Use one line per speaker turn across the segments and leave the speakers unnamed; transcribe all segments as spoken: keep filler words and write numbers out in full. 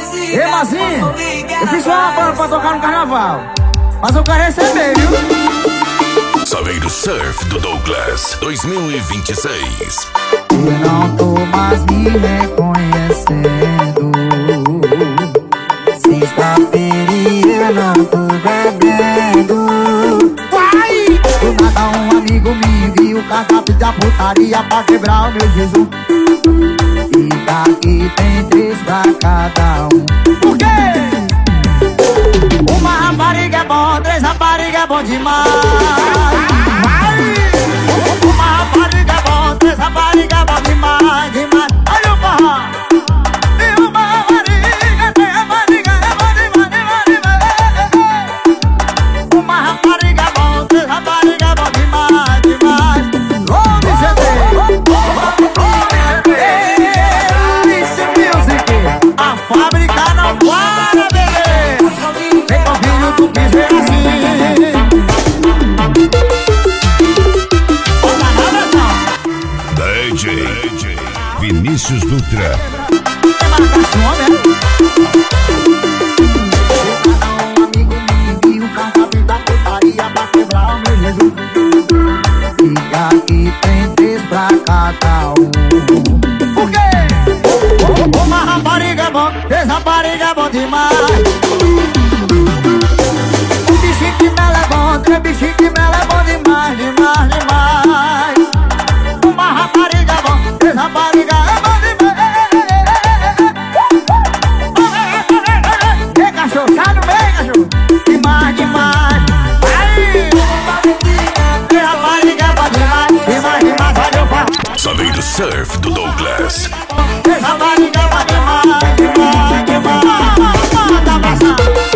Ei, Mazinho, eu fiz uma banda pra tocar no carnaval, mas eu quero receber, viu?
Saveiro Surf do Douglas dois mil e vinte e seis.
Eu não tô mais me reconhecendo. Sexta-feira e eu não tô bebendo. Vai! Do nada um amigo me enviou o cardápio da putaria pra quebrar o meu jejum. Fica aqui, tem três pra cada um. Por quê? Uma rapariga é bom, três rapariga é bom demais. Vai! Uma rapariga é bom, três rapariga é bom demais, demais. Olha o forró. E uma rapariga, três rapariga é bom demais, demais, demais. Uma rapariga é bom, três rapariga é bom demais, demais. Longe C D. A fábrica não para, bebê. Vem com o filho do piso assim. Olha na versão
D J Vinícius Dutra.
Tem marcação, né? Um amigo me enviou um cardápio da putaria pra quebrar o meu jejum. Fica aqui, tem três pra cada um. Por quê? Uma rapariga é bom, três rapariga é bom demais. Um bichinho de mel é bom, três bichinhos de mel é bom demais, demais, demais. Uma rapariga é bom, três rapariga é bom demais. Ei, cachorro, sai no meio, cachorro. Demais, demais. Aí! Três rapariga é bom demais, demais, demais. Olha o forró.
Saveiro Surf do Douglas.
Três rapariga é bom demais, demais, demais. Manda passar.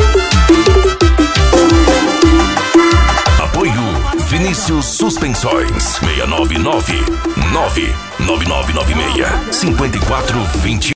Apoio Vinícius Suspensões. seis nove nove nove nove nove nove seis cinco quatro dois zero.